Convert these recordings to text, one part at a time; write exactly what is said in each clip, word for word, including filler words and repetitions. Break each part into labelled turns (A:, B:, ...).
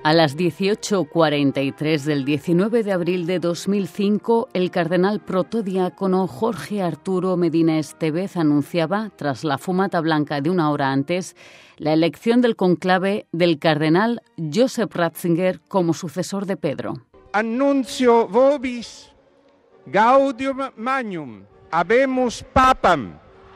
A: A las dieciocho cuarenta y tres del diecinueve de abril de dos mil cinco, el cardenal protodiácono Jorge Arturo Medina Estevez anunciaba, tras la fumata blanca de una hora antes, la elección del conclave del cardenal Joseph Ratzinger como sucesor de Pedro.
B: Annuncio vobis gaudium magnum habemus papam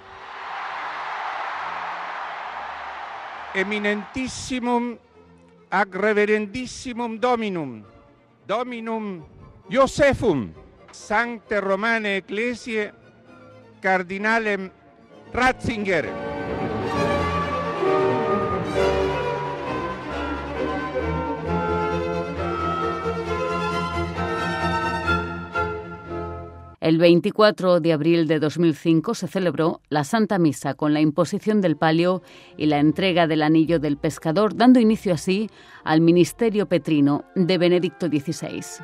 B: eminentissimum ac reverendissimum dominum, dominum Josephum, Sancte Romane Ecclesiae, Cardinalem Ratzinger.
A: El veinticuatro de abril de dos mil cinco se celebró la Santa Misa con la imposición del palio y la entrega del anillo del pescador, dando inicio así al ministerio petrino de Benedicto dieciséis.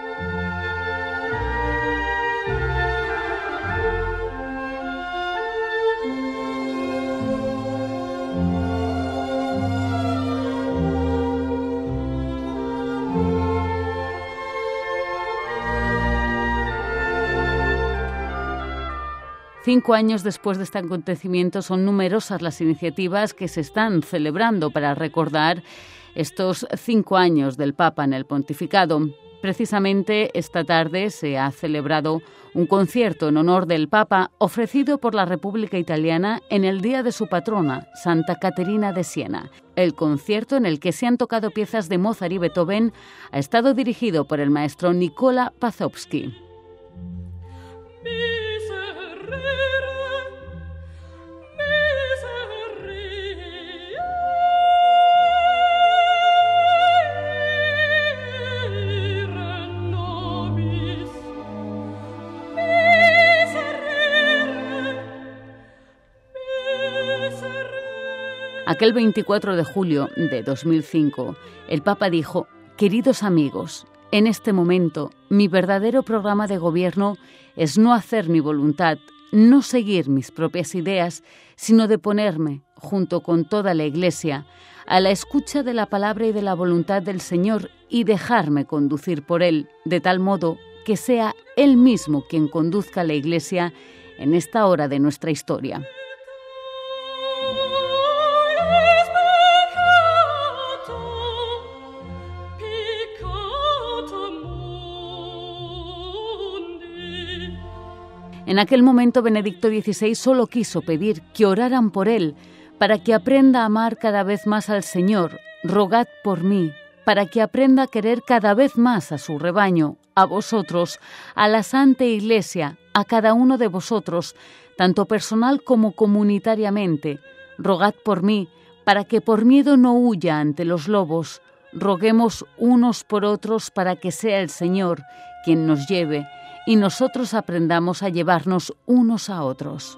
A: Cinco años después de este acontecimiento son numerosas las iniciativas que se están celebrando para recordar estos cinco años del Papa en el pontificado. Precisamente esta tarde se ha celebrado un concierto en honor del Papa ofrecido por la República Italiana en el día de su patrona, Santa Caterina de Siena. El concierto, en el que se han tocado piezas de Mozart y Beethoven, ha estado dirigido por el maestro Nicola Pazowski. Aquel veinticuatro de julio de dos mil cinco, el Papa dijo: «Queridos amigos, en este momento mi verdadero programa de gobierno es no hacer mi voluntad, no seguir mis propias ideas, sino de ponerme, junto con toda la Iglesia, a la escucha de la palabra y de la voluntad del Señor y dejarme conducir por Él, de tal modo que sea Él mismo quien conduzca a la Iglesia en esta hora de nuestra historia». En aquel momento Benedicto dieciséis solo quiso pedir que oraran por él, para que aprenda a amar cada vez más al Señor. Rogad por mí, para que aprenda a querer cada vez más a su rebaño, a vosotros, a la Santa Iglesia, a cada uno de vosotros, tanto personal como comunitariamente. Rogad por mí, para que por miedo no huya ante los lobos. Roguemos unos por otros para que sea el Señor quien nos lleve, y nosotros aprendamos a llevarnos unos a otros.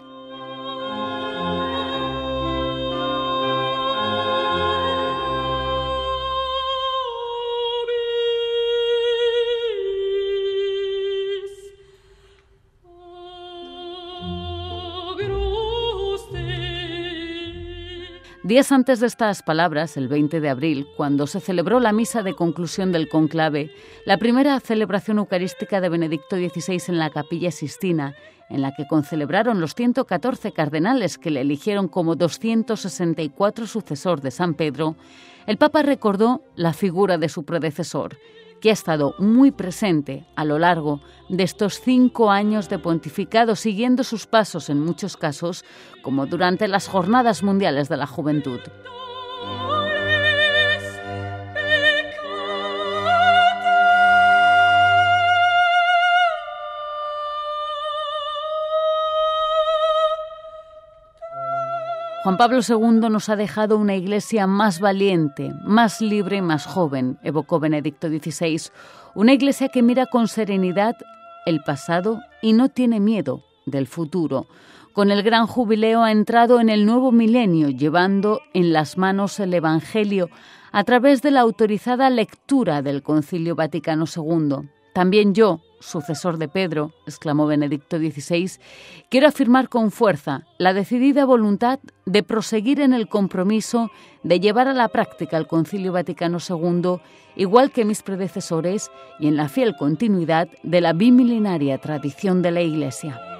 A: Días antes de estas palabras, el veinte de abril, cuando se celebró la misa de conclusión del conclave, la primera celebración eucarística de Benedicto dieciséis en la Capilla Sistina, en la que concelebraron los ciento catorce cardenales que le eligieron como doscientos sesenta y cuatro sucesor de San Pedro, el Papa recordó la figura de su predecesor, que ha estado muy presente a lo largo de estos cinco años de pontificado, siguiendo sus pasos en muchos casos, como durante las Jornadas Mundiales de la Juventud. Juan Pablo segundo nos ha dejado una iglesia más valiente, más libre y más joven, evocó Benedicto dieciséis, una iglesia que mira con serenidad el pasado y no tiene miedo del futuro. Con el gran jubileo ha entrado en el nuevo milenio, llevando en las manos el Evangelio a través de la autorizada lectura del Concilio Vaticano segundo. También yo, sucesor de Pedro, exclamó Benedicto dieciséis, quiero afirmar con fuerza la decidida voluntad de proseguir en el compromiso de llevar a la práctica el Concilio Vaticano segundo, igual que mis predecesores, y en la fiel continuidad de la bimilenaria tradición de la Iglesia.